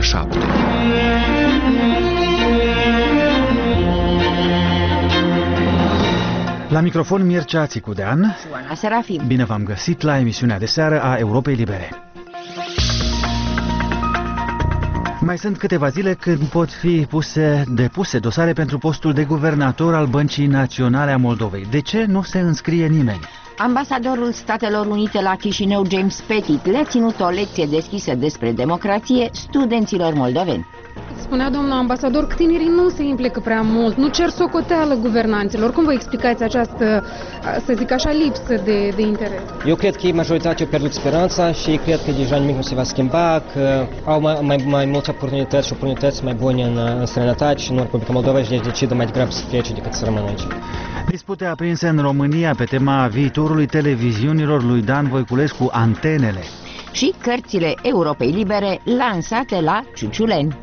7. La microfon Mircea Țicudean. Și Oana Serafim. Bine v-am găsit la emisiunea de seară a Europei Libere. Mai sunt câteva zile când pot fi depuse dosare pentru postul de guvernator al Băncii Naționale a Moldovei. De ce nu se înscrie nimeni? Ambasadorul Statelor Unite la Chișinău, James Pettit, le-a ținut o lecție deschisă despre democrație studenților moldoveni. Spunea domnul ambasador că tinerii nu se implică prea mult, nu cer socoteală guvernanților. Cum vă explicați această, să zic așa, lipsă de interes? Eu cred că majoritatea au pierdut speranța și cred că deja nimic nu se va schimba, că au mai multe oportunități și oportunități mai bune în străinătate și în Republica Moldova și deci decidă mai degrabă să plece decât să rămână aici. Dispute aprinse în România pe tema viitorului televiziunilor lui Dan Voiculescu, Antenele. Și cărțile Europei Libere lansate la Ciuciuleni.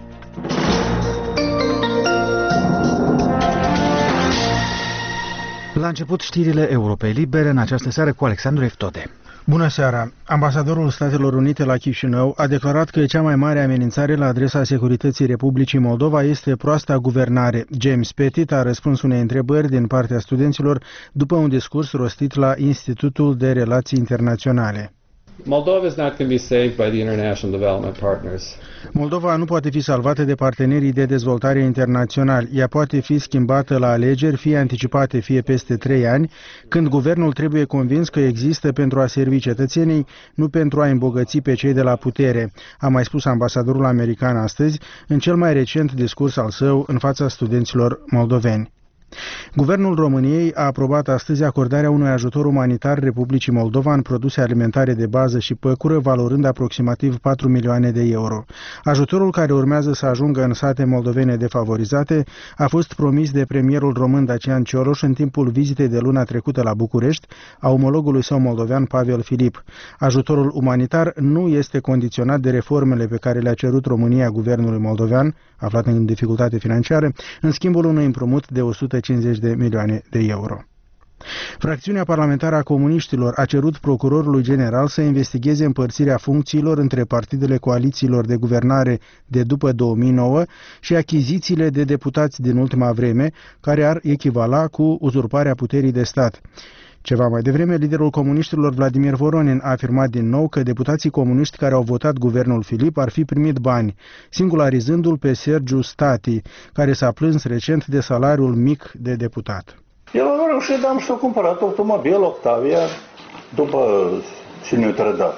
La început știrile Europei Libere în această seară cu Alexandru Eftode. Bună seara! Ambasadorul Statelor Unite la Chișinău a declarat că cea mai mare amenințare la adresa securității Republicii Moldova este proasta guvernare. James Pettit a răspuns unei întrebări din partea studenților după un discurs rostit la Institutul de Relații Internaționale. Moldova is not going to be saved by the international development partners. Moldova nu poate fi salvată de partenerii de dezvoltare internaționali. Ea poate fi schimbată la alegeri, fie anticipate, fie peste 3 ani, când guvernul trebuie convins că există pentru a servi cetățenii, nu pentru a îmbogăți pe cei de la putere, a mai spus ambasadorul american astăzi, în cel mai recent discurs al său în fața studenților moldoveni. Guvernul României a aprobat astăzi acordarea unui ajutor umanitar Republicii Moldova în produse alimentare de bază și păcură, valorând aproximativ 4 milioane de euro. Ajutorul, care urmează să ajungă în sate moldovene defavorizate, a fost promis de premierul român Dacian Cioloș în timpul vizitei de luna trecută la București a omologului său moldovean Pavel Filip. Ajutorul umanitar nu este condiționat de reformele pe care le-a cerut România guvernului moldovean, aflat în dificultate financiară, în schimbul unui împrumut de 150 de milioane de euro. Fracțiunea parlamentară a comuniștilor a cerut procurorului general să investigheze împărțirea funcțiilor între partidele coalițiilor de guvernare de după 2009 și achizițiile de deputați din ultima vreme, care ar echivala cu uzurparea puterii de stat. Ceva mai devreme, liderul comuniștilor Vladimir Voronin a afirmat din nou că deputații comuniști care au votat guvernul Filip ar fi primit bani, singularizându-l pe Sergiu Stati, care s-a plâns recent de salariul mic de deputat. Eu am reușit, am și-o cumpărat automobil Octavia după ce ne-o trădat.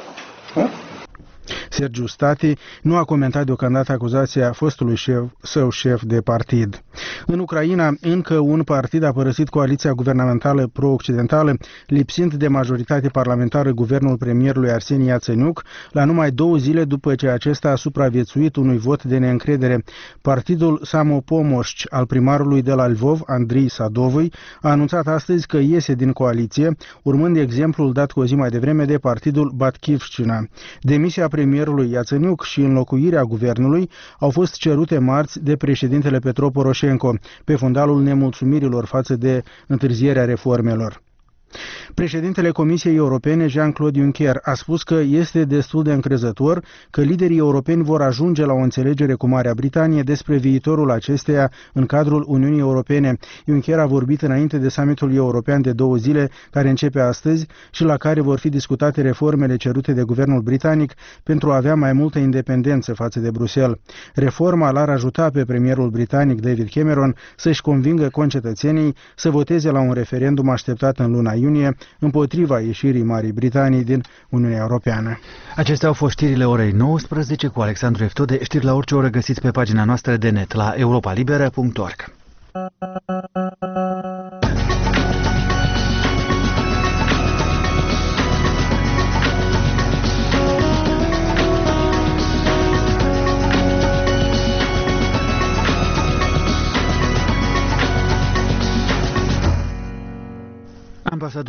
Sergiu Stati nu a comentat deocamdată acuzația fostului său șef de partid. În Ucraina, încă un partid a părăsit coaliția guvernamentală pro-occidentală, lipsind de majoritate parlamentară guvernul premierului Arseni Iatsenuc, la numai 2 zile după ce acesta a supraviețuit unui vot de neîncredere. Partidul Samopomoșci al primarului de la Lvov, Andrei Sadovui, a anunțat astăzi că iese din coaliție, urmând exemplul dat cu o zi mai devreme de partidul Batkivshchina. Demisia premierului Iatsenuc și înlocuirea guvernului au fost cerute marți de președintele Petro Poroșenko, pe fundalul nemulțumirilor față de întârzierea reformelor. Președintele Comisiei Europene, Jean-Claude Juncker, a spus că este destul de încrezător că liderii europeni vor ajunge la o înțelegere cu Marea Britanie despre viitorul acesteia în cadrul Uniunii Europene. Juncker a vorbit înainte de summitul european de 2 zile, care începe astăzi și la care vor fi discutate reformele cerute de guvernul britanic pentru a avea mai multă independență față de Bruxelles. Reforma l-ar ajuta pe premierul britanic David Cameron să-și convingă concetățenii să voteze la un referendum așteptat în luna iunie împotriva ieșirii Marii Britanii din Uniunea Europeană. Acestea au fost știrile orei 19 cu Alexandru Eftode. Știri la orice oră găsiți pe pagina noastră de net la europalibera.org. Ambasadorul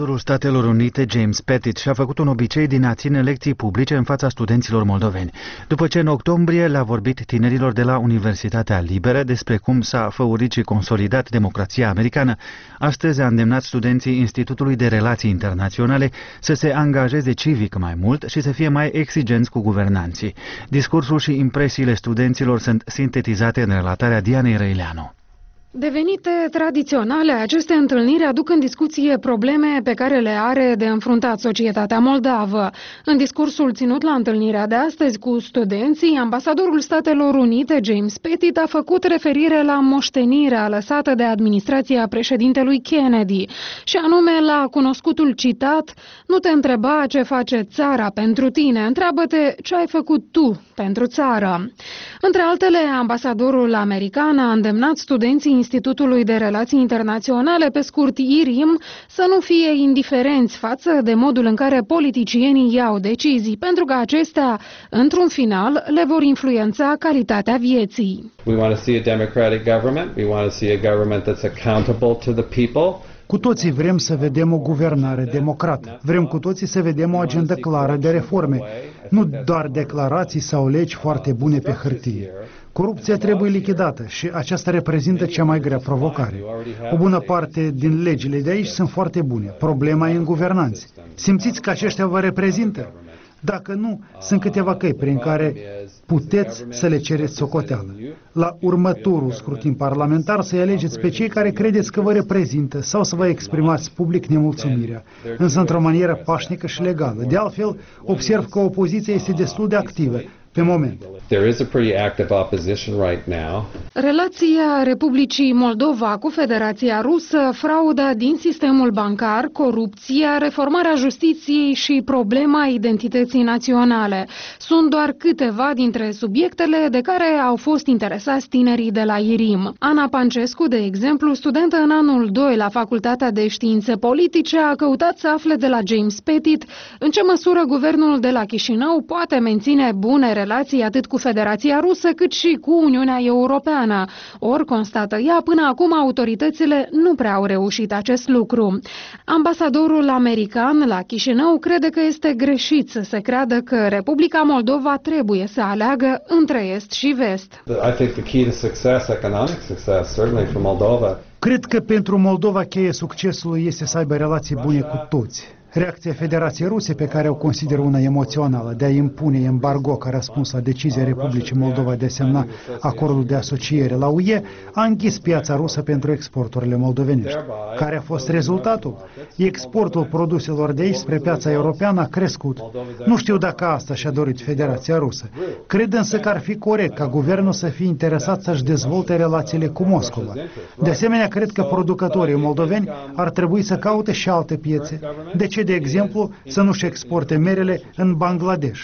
Ambasadorul Statelor Unite, James Pettit, și-a făcut un obicei din a ține lecții publice în fața studenților moldoveni. După ce în octombrie le-a vorbit tinerilor de la Universitatea Liberă despre cum s-a făurit și consolidat democrația americană, astăzi a îndemnat studenții Institutului de Relații Internaționale să se angajeze civic mai mult și să fie mai exigenți cu guvernanții. Discursul și impresiile studenților sunt sintetizate în relatarea Dianei Răileanu. Devenite tradiționale, aceste întâlniri aduc în discuție probleme pe care le are de înfruntat societatea moldavă. În discursul ținut la întâlnirea de astăzi cu studenții, ambasadorul Statelor Unite, James Pettit, a făcut referire la moștenirea lăsată de administrația președintelui Kennedy, și anume la cunoscutul citat: "Nu te întreba ce face țara pentru tine, întreabă-te ce ai făcut tu pentru țară." Între altele, ambasadorul american a îndemnat studenții Institutului de Relații Internaționale, pe scurt IRIM, să nu fie indiferenți față de modul în care politicienii iau decizii, pentru că acestea, într-un final, le vor influența calitatea vieții. We want to see a democratic government. We want to see a government that's accountable to the people. Cu toții vrem să vedem o guvernare democrată. Vrem cu toții să vedem o agendă clară de reforme, nu doar declarații sau legi foarte bune pe hârtie. Corupția trebuie lichidată și aceasta reprezintă cea mai grea provocare. O bună parte din legile de aici sunt foarte bune. Problema e în guvernanți. Simțiți că aceștia vă reprezintă? Dacă nu, sunt câteva căi prin care puteți să le cereți socoteală. La următorul scrutin parlamentar să-i alegeți pe cei care credeți că vă reprezintă sau să vă exprimați public nemulțumirea, însă într-o manieră pașnică și legală. De altfel, observ că opoziția este destul de activă pe moment. There is a pretty active opposition right now. Relația Republicii Moldova cu Federația Rusă, frauda din sistemul bancar, corupția, reformarea justiției și problema identității naționale sunt doar câteva dintre subiectele de care au fost interesați tinerii de la IRIM. Ana Pancescu, de exemplu, studentă în anul 2 la Facultatea de Științe Politice, a căutat să afle de la James Pettit în ce măsură guvernul de la Chișinău poate menține bune relații atât cu Federația Rusă cât și cu Uniunea Europeană. Ori, constată ea, până acum autoritățile nu prea au reușit acest lucru. Ambasadorul american la Chișinău crede că este greșit să se creadă că Republica Moldova trebuie să aleagă între Est și Vest. I think the key to success, economic success, certainly for Moldova. Cred că pentru Moldova cheia succesului este să aibă relații bune cu toți. Reacția Federației Ruse, pe care o consider una emoțională, de a impune embargo ca răspuns la decizia Republicii Moldova de a semna acordul de asociere la UE, a închis piața rusă pentru exporturile moldovenești. Care a fost rezultatul? Exportul produselor de aici spre piața europeană a crescut. Nu știu dacă asta și-a dorit Federația Rusă. Cred însă că ar fi corect ca guvernul să fie interesat să-și dezvolte relațiile cu Moscova. De asemenea, cred că producătorii moldoveni ar trebui să caute și alte piețe. De ce, de exemplu, să nu-și exporte merele în Bangladesh?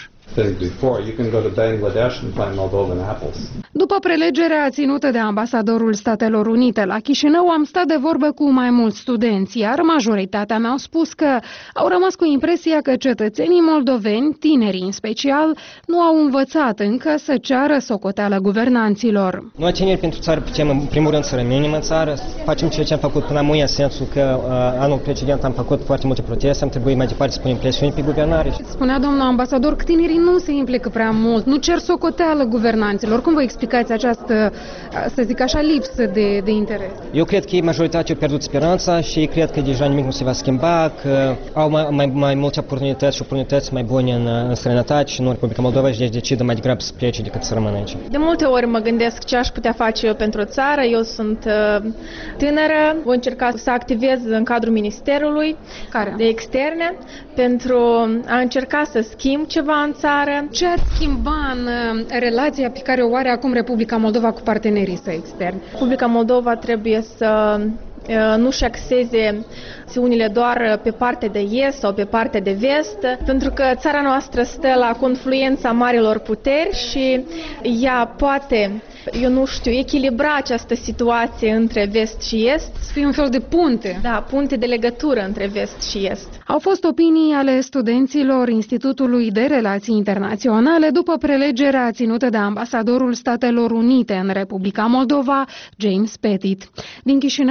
După prelegerea ținută de ambasadorul Statelor Unite la Chișinău, am stat de vorbă cu mai mulți studenți, iar majoritatea mi-au spus că au rămas cu impresia că cetățenii moldoveni, tinerii în special, nu au învățat încă să ceară socoteală guvernanților. Noi, tineri pentru țară, putem în primul rând să rămânem în țară, facem ceea ce am făcut până acum, în sensul că anul precedent am făcut foarte multe proteste, am trebuit mai departe să punem presiuni pe guvernare. Spunea domnul ambasador că tinerii nu se implică prea mult, nu cer socoteală guvernanților. Cum vă explicați această, să zic așa, lipsă de interes? Eu cred că ei majoritatea au pierdut speranța și cred că deja nimic nu se va schimba, că au mai multe oportunități și oportunități mai bune în străinătate și în Republica Moldova și deci decidă mai degrabă să plece decât să rămână aici. De multe ori mă gândesc ce aș putea face eu pentru țară. Eu sunt tânără, voi încerca să activez în cadrul Ministerului de Externe pentru a încerca să schimb ceva în țară. Ce ați schimba în relația pe care o are acum Republica Moldova cu partenerii săi externi? Republica Moldova trebuie să nu-și axeze acțiunile doar pe partea de est sau pe partea de vest, pentru că țara noastră stă la confluența marilor puteri și ea poate, eu nu știu, echilibra această situație între vest și est. Să fie un fel de punte. Da, punte de legătură între vest și est. Au fost opinii ale studenților Institutului de Relații Internaționale după prelegerea ținută de ambasadorul Statelor Unite în Republica Moldova, James Pettit. Din Chișinău, Diana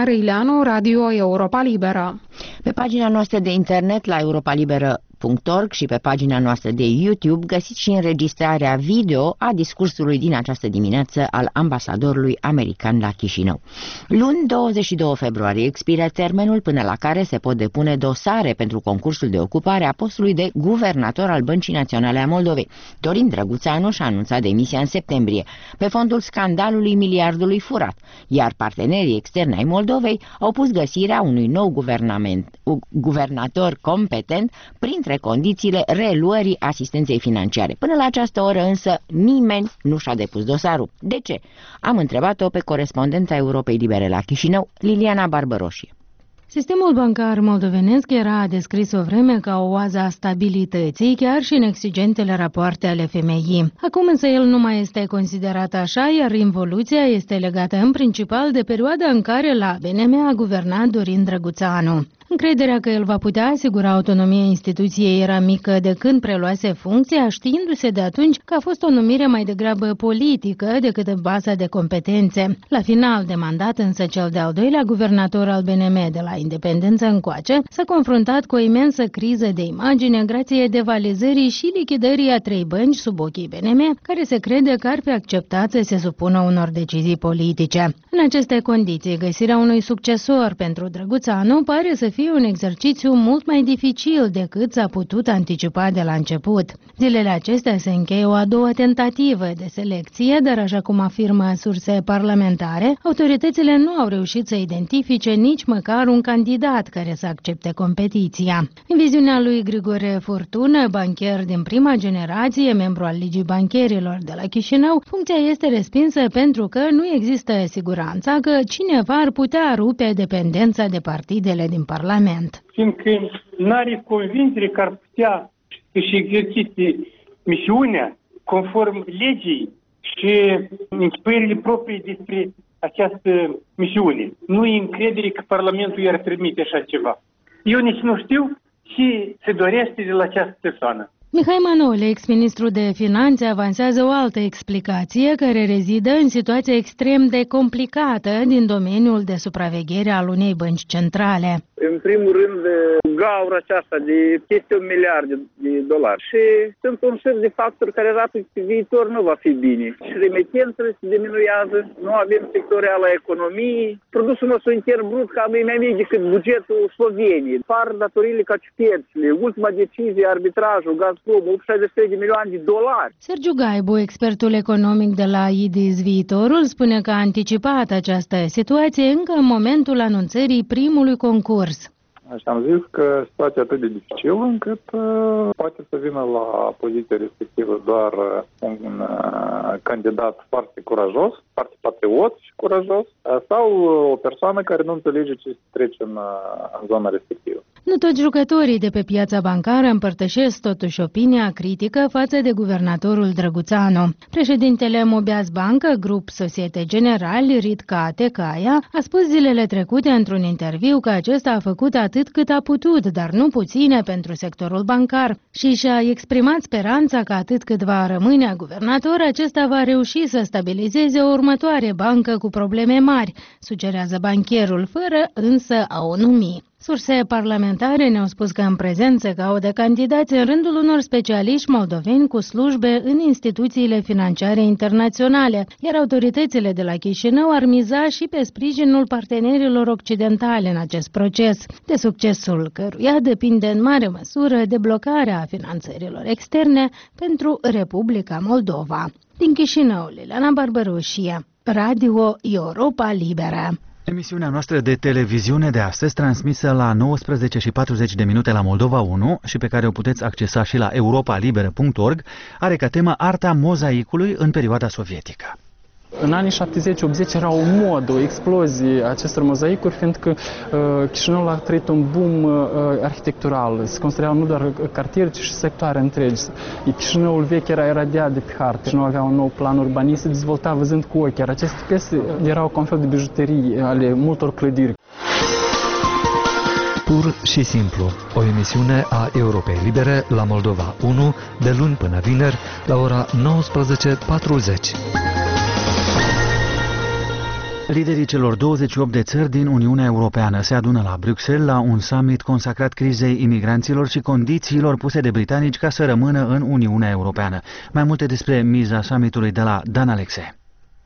Ileanu, Radio Europa Liberă. Pe pagina noastră de internet la europalibera.org și pe pagina noastră de YouTube găsiți și înregistrarea video a discursului din această dimineață al ambasadorului american la Chișinău. Luni, 22 februarie, expiră termenul până la care se pot depune dosare pentru concursul de ocupare a postului de guvernator al Băncii Naționale a Moldovei. Dorin Drăguțanu și-a anunțat demisia în septembrie, pe fondul scandalului miliardului furat, iar partenerii externi ai Moldovei au pus găsirea unui nou guvernator competent printre condițiile reluării asistenței financiare. Până la această oră însă nimeni nu și-a depus dosarul. De ce? Am întrebat-o pe corespondența Europei Libere la Chișinău, Liliana Barbăroșie. Sistemul bancar moldovenesc era descris o vreme ca o oază a stabilității, chiar și în exigentele rapoarte ale FMI. Acum însă el nu mai este considerat așa, iar involuția este legată în principal de perioada în care la BNM a guvernat Dorin Drăguțanu. Încrederea că el va putea asigura autonomia instituției era mică de când preluase funcția, știindu-se de atunci că a fost o numire mai degrabă politică decât în baza de competențe. La final de mandat însă cel de-al doilea guvernator al BNM de la independență încoace s-a confruntat cu o imensă criză de imagine grație devalizării și lichidării a 3 bănci sub ochii BNM, care se crede că ar fi acceptat să se supună unor decizii politice. În aceste condiții, găsirea unui succesor pentru Drăguțanu pare să fie un exercițiu mult mai dificil decât s-a putut anticipa de la început. Zilele acestea se încheie o a doua tentativă de selecție, dar așa cum afirmă surse parlamentare, autoritățile nu au reușit să identifice nici măcar un candidat care să accepte competiția. În viziunea lui Grigore Furtună, bancher din prima generație, membru al Ligii Bancherilor de la Chișinău, funcția este respinsă pentru că nu există siguranța că cineva ar putea rupe dependența de partidele din Parlament. Fiindcă n-are convingere că ar putea să-și exercite misiunea conform legii și închipuirile proprii despre această misiune. Nu e încredere că Parlamentul i-ar permite așa ceva. Eu nici nu știu ce se dorește de la această persoană. Mihai Manole, ex-ministru de Finanțe, avansează o altă explicație care rezidă în situația extrem de complicată din domeniul de supraveghere al unei bănci centrale. În primul rând, gaura aceasta de peste $1 miliard și sunt un set de factori care arată că pe viitor nu va fi bine. Și remitențele se diminuează, nu avem sector real a economiei, produsul nostru intern brut cam e mai mic decât bugetul Sloveniei. Par datorile ca ciupercile, ultima decizie, arbitrajul, Gazprom, $83 de milioane. Sergiu Gaibu, expertul economic de la IDIS Viitorul, spune că a anticipat această situație încă în momentul anunțării primului concurs. Și am zis că situația atât de dificilă încât poate să vină la poziția respectivă doar un candidat foarte curajos, foarte patriot și curajos, sau o persoană care nu înțelege ce se trece în zona respectivă. Nu toți jucătorii de pe piața bancară împărtășesc totuși opinia critică față de guvernatorul Drăguțanu. Președintele Mobiaz Bancă, Grup Societe Generale, Ritca Tecaia, a spus zilele trecute într-un interviu că acesta a făcut atât cât a putut, dar nu puține pentru sectorul bancar și și-a exprimat speranța că atât cât va rămâne guvernator, acesta va reuși să stabilizeze o următoare bancă cu probleme mari, sugerează bancherul, fără însă a o numi. Surse parlamentare ne-au spus că în prezent se caută candidați în rândul unor specialiști moldoveni cu slujbe în instituțiile financiare internaționale, iar autoritățile de la Chișinău ar miza și pe sprijinul partenerilor occidentale în acest proces, de succesul căruia depinde în mare măsură deblocarea finanțărilor externe pentru Republica Moldova. Din Chișinău, Liliana Barbăroșie, Radio Europa Liberă. Emisiunea noastră de televiziune de astăzi, transmisă la 19:40 la Moldova 1 și pe care o puteți accesa și la europalibera.org, are ca temă arta mozaicului în perioada sovietică. În anii 70-80 era o modă, o explozie a acestor mozaicuri, fiindcă Chișinăul a trăit un boom arhitectural. Se construiau nu doar cartiere, ci și sectoare întregi. Chișinăul vechi era iradiat de pe hartă. Chișinăul avea un nou plan urbanist, se dezvolta văzând cu ochi. Iar aceste piese erau ca un fel de bijuterii ale multor clădiri. Pur și simplu, o emisiune a Europei Libere la Moldova 1, de luni până vineri, la ora 19:40. Liderii celor 28 de țări din Uniunea Europeană se adună la Bruxelles la un summit consacrat crizei imigranților și condițiilor puse de britanici ca să rămână în Uniunea Europeană. Mai multe despre miza summitului de la Dan Alexe.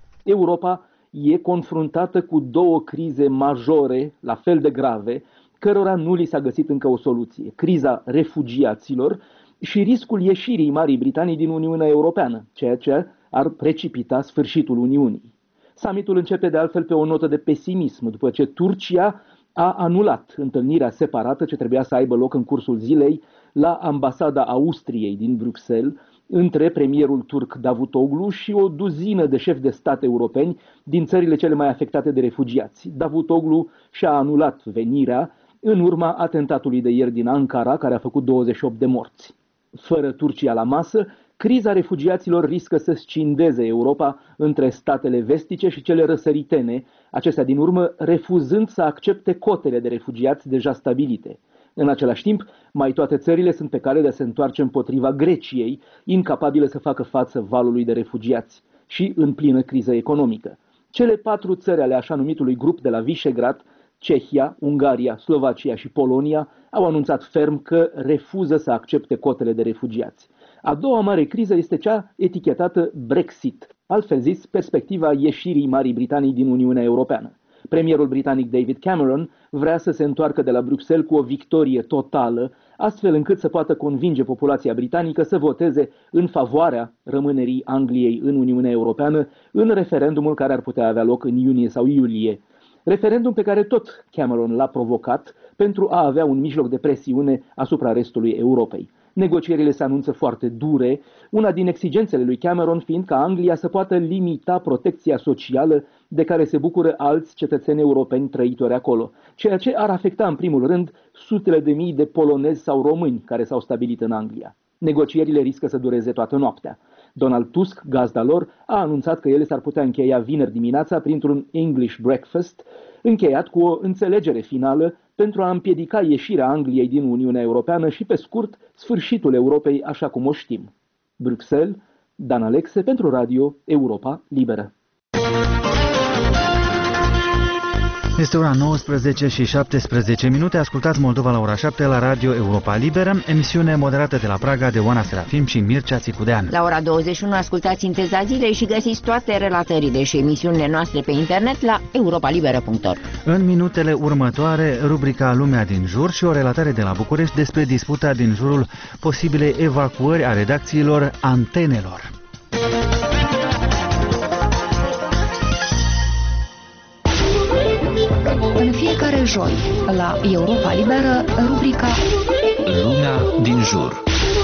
Europa e confruntată cu două crize majore, la fel de grave, cărora nu li s-a găsit încă o soluție. Criza refugiaților și riscul ieșirii Marii Britanii din Uniunea Europeană, ceea ce ar precipita sfârșitul Uniunii. Summitul începe de altfel pe o notă de pesimism, după ce Turcia a anulat întâlnirea separată ce trebuia să aibă loc în cursul zilei la ambasada Austriei din Bruxelles, între premierul turc Davutoglu și o duzină de șefi de stat europeni din țările cele mai afectate de refugiați. Davutoglu și-a anulat venirea în urma atentatului de ieri din Ankara, care a făcut 28 de morți. Fără Turcia la masă, criza refugiaților riscă să scindeze Europa între statele vestice și cele răsăritene, acestea din urmă refuzând să accepte cotele de refugiați deja stabilite. În același timp, mai toate țările sunt pe cale de a se întoarce împotriva Greciei, incapabile să facă față valului de refugiați și în plină criză economică. Cele 4 țări ale așa numitului grup de la Visegrad, Cehia, Ungaria, Slovacia și Polonia, au anunțat ferm că refuză să accepte cotele de refugiați. A doua mare criză este cea etichetată Brexit, altfel zis, perspectiva ieșirii Marii Britanii din Uniunea Europeană. Premierul britanic David Cameron vrea să se întoarcă de la Bruxelles cu o victorie totală, astfel încât să poată convinge populația britanică să voteze în favoarea rămânerii Angliei în Uniunea Europeană în referendumul care ar putea avea loc în iunie sau iulie. Referendum pe care tot Cameron l-a provocat pentru a avea un mijloc de presiune asupra restului Europei. Negocierile se anunță foarte dure, una din exigențele lui Cameron fiind ca Anglia să poată limita protecția socială de care se bucură alți cetățeni europeni trăitori acolo, ceea ce ar afecta în primul rând sutele de mii de polonezi sau români care s-au stabilit în Anglia. Negocierile riscă să dureze toată noaptea. Donald Tusk, gazda lor, a anunțat că ele s-ar putea încheia vineri dimineața printr-un English breakfast, încheiat cu o înțelegere finală pentru a împiedica ieșirea Angliei din Uniunea Europeană și, pe scurt, sfârșitul Europei așa cum o știm. Bruxelles, Dan Alexe pentru Radio Europa Liberă. Este ora 19 și 17 minute. Ascultați Moldova la ora 7 la Radio Europa Liberă, emisiune moderată de la Praga de Oana Serafim și Mircea Țicudean. La ora 21 ascultați Sinteza Zilei și găsiți toate relatările și emisiunile noastre pe internet la europalibera.org. În minutele următoare, rubrica Lumea din jur și o relatare de la București despre disputa din jurul posibilei evacuări a redacțiilor Antenelor. În fiecare joi, la Europa Liberă, rubrica Lumea din jur.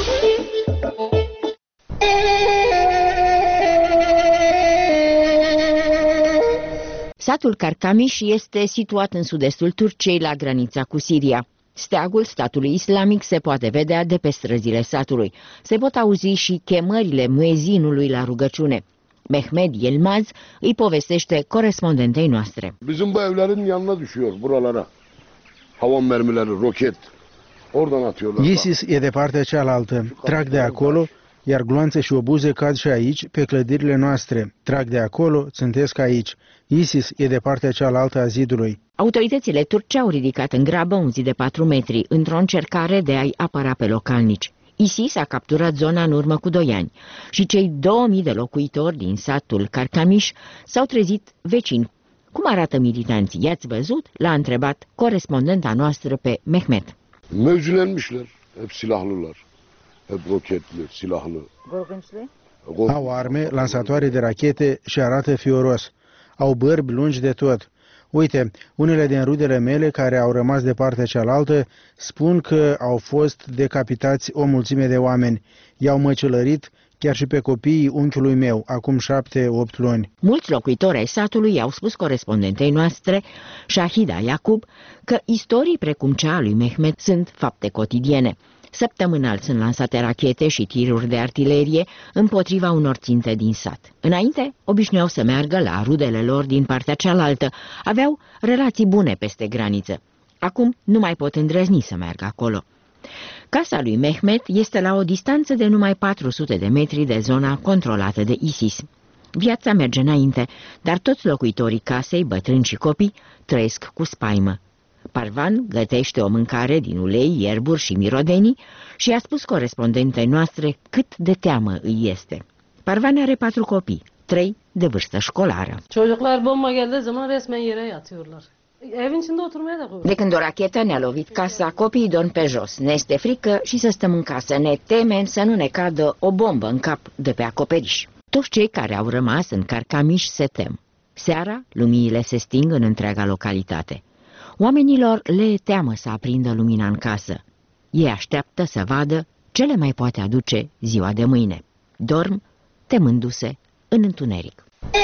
Satul Karkamis este situat în sud-estul Turciei, la granița cu Siria. Steagul statului islamic se poate vedea de pe străzile satului. Se pot auzi și chemările muezinului la rugăciune. Mehmet Yilmaz îi povestește corespondentei noastre. Bizim bu evlerin yanına düşüyor buralara. Havan mermileri, roket. Oradan atıyorlar. ISIS e de partea cealaltă. Trag de acolo, iar gloanțe și obuze cad și aici, pe clădirile noastre. Trag de acolo, țântesc aici. ISIS e de partea cealaltă a zidului. Autoritățile turce au ridicat în grabă un zid de 4 metri, într-o încercare de a-i apăra pe localnici. ISIS a capturat zona în urmă cu 2 ani și cei 2000 de locuitori din satul Karkamis s-au trezit vecini. Cum arată militanții? I-ați văzut? L-a întrebat corespondenta noastră pe Mehmet. Mevzilenmişler, hep silahlılar, hep roketli, silahlı. Au arme, lansatoare de rachete și arată fioros. Au bărbi lungi de tot. Uite, unele din rudele mele care au rămas de partea cealaltă spun că au fost decapitați o mulțime de oameni. I-au măcelărit chiar și pe copiii unchiului meu, acum 7-8 luni. Mulți locuitori ai satului i-au spus corespondentei noastre, Shahida Yaqub, că istorii precum cea a lui Mehmet sunt fapte cotidiene. Săptămânal sunt lansate rachete și tiruri de artilerie împotriva unor ținte din sat. Înainte, obișnuiau să meargă la rudele lor din partea cealaltă. Aveau relații bune peste graniță. Acum nu mai pot îndrăzni să meargă acolo. Casa lui Mehmet este la o distanță de numai 400 de metri de zona controlată de ISIS. Viața merge înainte, dar toți locuitorii casei, bătrâni și copii, trăiesc cu spaimă. Parvan gătește o mâncare din ulei, ierburi și mirodenii și a spus corespondentei noastre cât de teamă îi este. Parvan are 4 copii, 3 de vârstă școlară. De când o rachetă ne-a lovit casa, copiii dorm pe jos. Ne este frică și să stăm în casă. Ne temem să nu ne cadă o bombă în cap de pe acoperiș. Toți cei care au rămas în Carcamiș se tem. Seara, luminile se sting în întreaga localitate. Oamenilor le e teamă să aprindă lumina în casă. Ei așteaptă să vadă ce le mai poate aduce ziua de mâine. Dorm, temându-se în întuneric.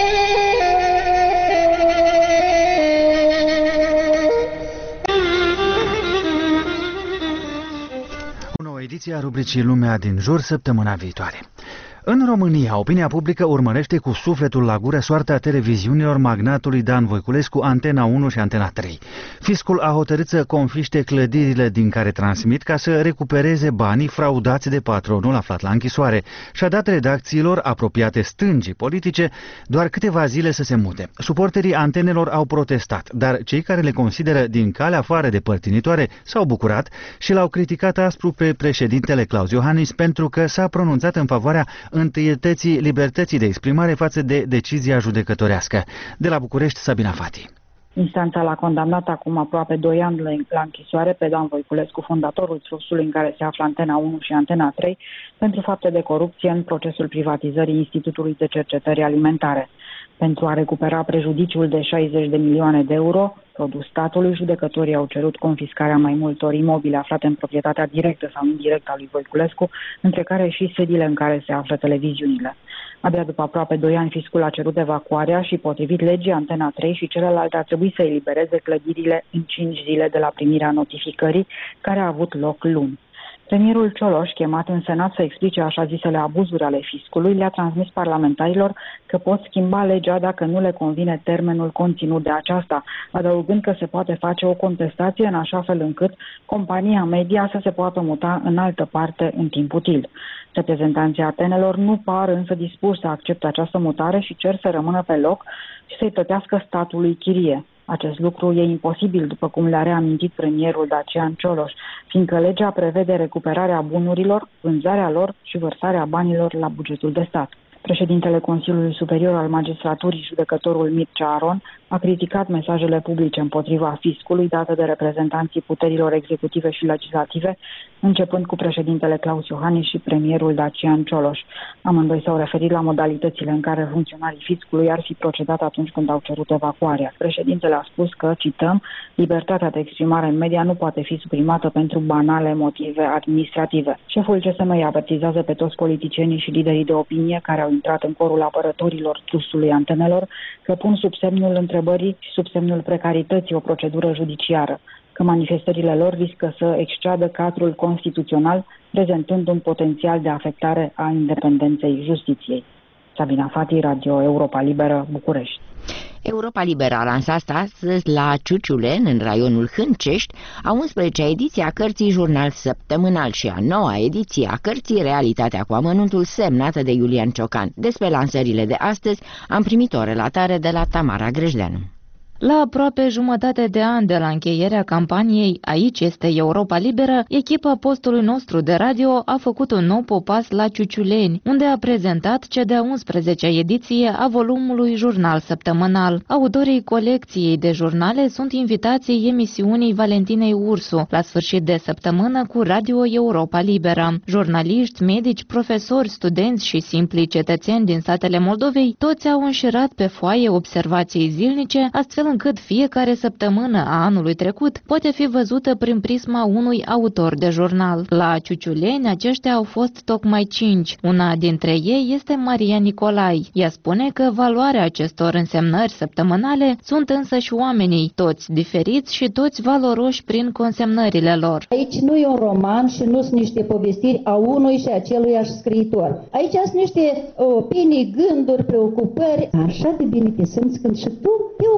O nouă ediție a rubricii Lumea din jur săptămâna viitoare. În România, opinia publică urmărește cu sufletul la gură soarta televiziunilor magnatului Dan Voiculescu, Antena 1 și Antena 3. Fiscul a hotărât să confiște clădirile din care transmit ca să recupereze banii fraudați de patronul aflat la închisoare și a dat redacțiilor apropiate stângii politice doar câteva zile să se mute. Suporterii antenelor au protestat, dar cei care le consideră din calea afară de părtinitoare s-au bucurat și l-au criticat aspru pe președintele Claus Iohannis pentru că s-a pronunțat în favoarea întâietății libertății de exprimare față de decizia judecătorească. De la București, Sabina Fati. Instanța l-a condamnat acum aproape 2 ani la închisoare pe Dan Voiculescu, fondatorul trustului în care se află Antena 1 și Antena 3, pentru fapte de corupție în procesul privatizării Institutului de Cercetări Alimentare. Pentru a recupera prejudiciul de 60 de milioane de euro produs statului, judecătorii au cerut confiscarea mai multor imobile aflate în proprietatea directă sau indirectă a lui Voiculescu, între care și sediile în care se află televiziunile. Abia după aproape 2 ani, fiscul a cerut evacuarea și, potrivit legii, Antena 3 și celelalte ar trebui să elibereze clădirile în 5 zile de la primirea notificării, care a avut loc luni. Premierul Cioloș, chemat în Senat să explice așa zisele abuzuri ale fiscului, le-a transmis parlamentarilor că pot schimba legea dacă nu le convine termenul conținut de aceasta, adăugând că se poate face o contestație în așa fel încât compania media să se poată muta în altă parte în timp util. Reprezentanții Atenelor nu par însă dispuși să accepte această mutare și cer să rămână pe loc și să-i plătească statului chirie. Acest lucru e imposibil, după cum le-a reamintit premierul Dacian Cioloș, fiindcă legea prevede recuperarea bunurilor, vânzarea lor și vărsarea banilor la bugetul de stat. Președintele Consiliului Superior al Magistraturii, judecătorul Mircea Aron, a criticat mesajele publice împotriva fiscului date de reprezentanții puterilor executive și legislative, începând cu președintele Claus Iohannis și premierul Dacian Cioloș. Amândoi s-au referit la modalitățile în care funcționarii fiscului ar fi procedat atunci când au cerut evacuarea. Președintele a spus că, cităm, libertatea de exprimare în media nu poate fi suprimată pentru banale motive administrative. Șeful CSM îi avertizează pe toți politicienii și liderii de opinie care au intrat în corul apărătorilor trustului Antenelor că pun sub semnul întrebării și sub semnul precarității o procedură judiciară, că manifestările lor riscă să exceadă cadrul constituțional, prezentând un potențial de afectare a independenței justiției. Sabina Fati, Radio Europa Liberă, București. Europa Liberă a lansat astăzi la Ciuciulen, în raionul Hâncești, a 11-a ediție a cărții Jurnal Săptămânal și a 9-a ediție a cărții Realitatea cu amănuntul, semnată de Iulian Ciocan. Despre lansările de astăzi am primit o relatare de la Tamara Grejleanu. La aproape jumătate de an de la încheierea campaniei Aici este Europa Liberă, echipa postului nostru de radio a făcut un nou popas la Ciuciuleni, unde a prezentat cea de-a 11-a ediție a volumului Jurnal Săptămânal. Autorii colecției de jurnale sunt invitații emisiunii Valentinei Ursu, la sfârșit de săptămână cu Radio Europa Liberă. Jurnaliști, medici, profesori, studenți și simpli cetățeni din satele Moldovei, toți au înșirat pe foaie observații zilnice, astfel încât fiecare săptămână a anului trecut poate fi văzută prin prisma unui autor de jurnal. La Ciuciuleni aceștia au fost tocmai 5. Una dintre ei este Maria Nicolai. Ea spune că valoarea acestor însemnări săptămânale sunt însăși oamenii, toți diferiți și toți valoroși prin consemnările lor. Aici nu e un roman și nu sunt niște povestiri a unui și aceluiași scriitor. Aici sunt niște opinii, gânduri, preocupări. Așa de bine te simți când și tu, pe o clipă,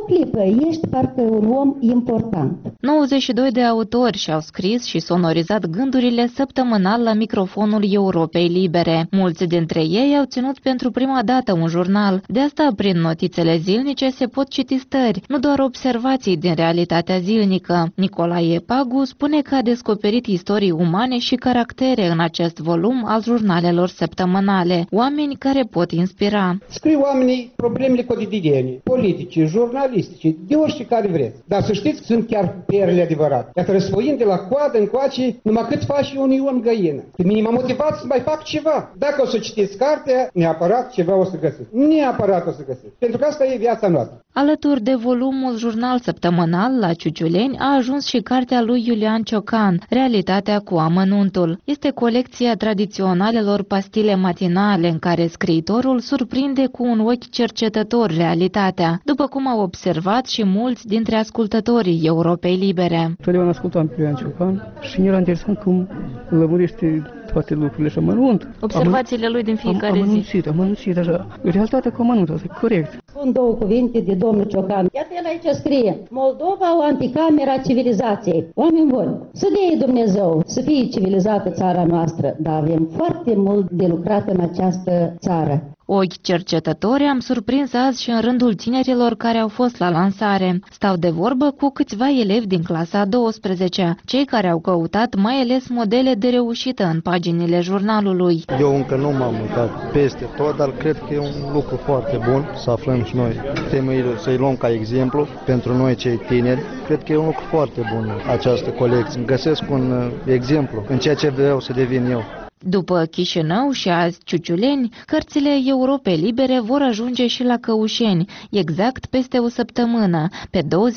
trăiești parcă un om important. 92 de autori și-au scris și sonorizat gândurile săptămânal la microfonul Europei Libere. Mulți dintre ei au ținut pentru prima dată un jurnal. De asta, prin notițele zilnice se pot citi stări, nu doar observații din realitatea zilnică. Nicolae Pagu spune că a descoperit istorii umane și caractere în acest volum al jurnalelor săptămânale, oameni care pot inspira. Scriu oamenii problemele cotidiene, politice, jurnalistice, de orice care vreți. Dar să știți că sunt chiar perle adevărate. Iată, răsfoind de la coadă încoace, numai cât faci un ion găină. Pe mine m-a motivat să mai fac ceva. Dacă o să citiți cartea, neapărat ceva o să găsiți. Neapărat o să găsiți. Pentru că asta e viața noastră. Alături de volumul jurnal săptămânal la Ciuciuleni a ajuns și cartea lui Iulian Ciocan, Realitatea cu amănuntul. Este colecția tradiționalelor pastile matinale în care scriitorul surprinde cu un ochi cercetător realitatea, după cum au observat și mulți dintre ascultătorii Europei Libere. Totdeauna ascultam pe Iulian Ciocan și mi era interesant cum lămurește toate lucrurile și amănunt. Observațiile lui din fiecare zi. Am amănunțit așa. Realitatea cu amănuntul, asta e corect. Spun două cuvinte de domnul Ciocan. Iată el aici scrie: Moldova, o anticamera civilizației. Oameni buni, să dea Dumnezeu să fie civilizată țara noastră, dar avem foarte mult de lucrat în această țară. Ochi cercetători am surprins azi și în rândul tinerilor care au fost la lansare. Stau de vorbă cu câțiva elevi din clasa a 12-a, cei care au căutat mai ales modele de reușită în paginile jurnalului. Eu încă nu m-am uitat peste tot, dar cred că e un lucru foarte bun să aflăm și noi temurile, să-i luăm ca exemplu pentru noi cei tineri. Cred că e un lucru foarte bun această colecție. Găsesc un exemplu în ceea ce vreau să devin eu. După Chișinău și azi Ciuciuleni, cărțile Europei Libere vor ajunge și la Căușeni, exact peste o săptămână, pe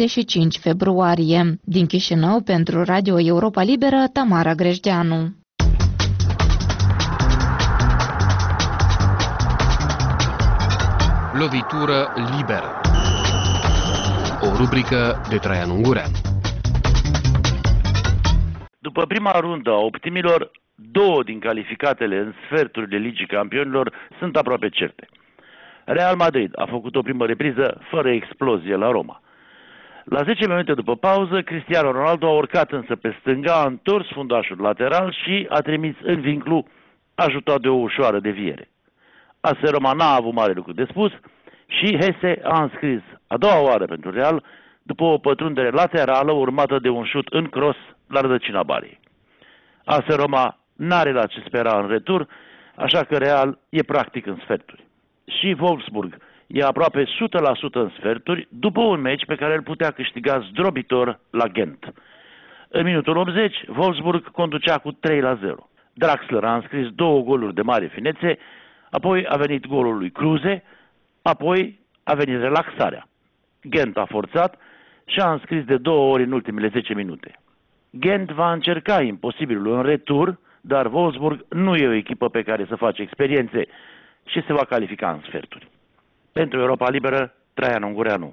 25 februarie. Din Chișinău, pentru Radio Europa Liberă, Tamara Grejdeanu. Lovitură liberă. O rubrică de Traian Ungurean. După prima rundă a optimilor, două din calificatele în sferturile Ligii Campionilor sunt aproape certe. Real Madrid a făcut o primă repriză fără explozie la Roma. La 10 minute după pauză, Cristiano Ronaldo a urcat însă pe stânga, a întors fundașul lateral și a trimis în vinclu, ajutat de o ușoară deviere. AS Roma n-a avut mare lucru de spus și Hesse a înscris a doua oară pentru Real după o pătrundere laterală urmată de un șut în cross la rădăcina barei. AS Roma n-are la ce spera în retur, așa că Real e practic în sferturi. Și Wolfsburg e aproape 100% în sferturi după un meci pe care îl putea câștiga zdrobitor la Ghent. În minutul 80, Wolfsburg conducea cu 3-0. Draxler a înscris 2 goluri de mare finețe, apoi a venit golul lui Kruse, apoi a venit relaxarea. Ghent a forțat și a înscris de 2 ori în ultimele 10 minute. Ghent va încerca imposibilul în retur, dar Wolfsburg nu e o echipă pe care să face experiențe și se va califica în sferturi. Pentru Europa Liberă, Traian Ungureanu.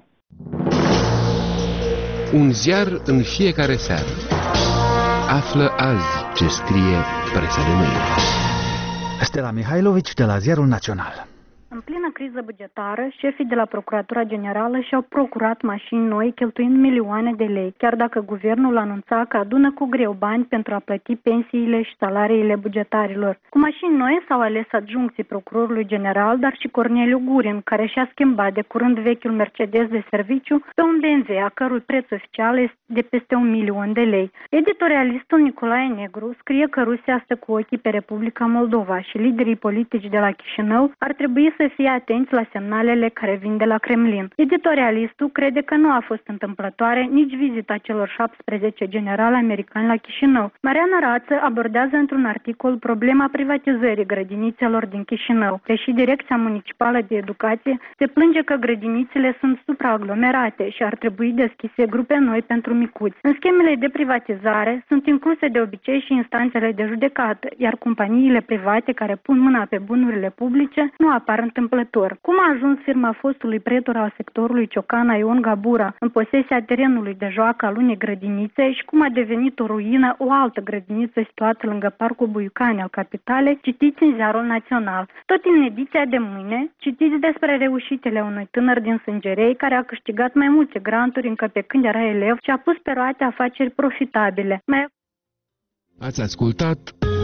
Un ziar în fiecare seară. Află azi ce scrie presa de mâine. Stella Mihailovici de la Ziarul Național. În plină criză bugetară, șefii de la Procuratura Generală și-au procurat mașini noi cheltuind milioane de lei, chiar dacă guvernul anunța că adună cu greu bani pentru a plăti pensiile și salariile bugetarilor. Cu mașini noi s-au ales adjuncții procurorului general, dar și Corneliu Gurin, care și-a schimbat de curând vechiul Mercedes de serviciu pe un BMW, a cărui preț oficial este de peste 1 milion de lei. Editorialistul Nicolae Negru scrie că Rusia stă cu ochii pe Republica Moldova și liderii politici de la Chișinău ar trebui să fie atenți la semnalele care vin de la Kremlin. Editorialistul crede că nu a fost întâmplătoare nici vizita celor 17 generali americani la Chișinău. Mariana Rață abordează într-un articol problema privatizării grădinițelor din Chișinău, deși Direcția Municipală de Educație se plânge că grădinițele sunt supraaglomerate și ar trebui deschise grupe noi pentru micuți. În schemele de privatizare sunt incluse de obicei și instanțele de judecată, iar companiile private care pun mâna pe bunurile publice nu apar întâmplător. Cum a ajuns firma fostului pretor al sectorului Ciocana Ion Gabura în posesia terenului de joacă al unei grădinițe și cum a devenit o ruină o altă grădiniță situată lângă Parcul Buiucani al capitalei, citiți în Ziarul Național. Tot în ediția de mâine, citiți despre reușitele unui tânăr din Sângerei care a câștigat mai multe granturi încă pe când era elev și a pus pe roate afaceri profitabile. Ați ascultat...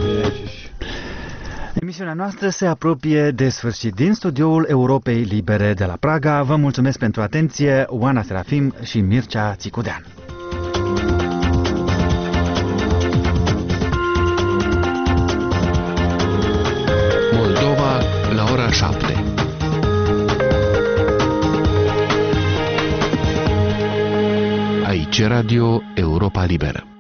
Emisiunea noastră se apropie de sfârșit. Din studioul Europei Libere de la Praga, vă mulțumesc pentru atenție, Oana Serafim și Mircea Țicudean. Moldova la ora 7. Aici Radio Europa Liberă.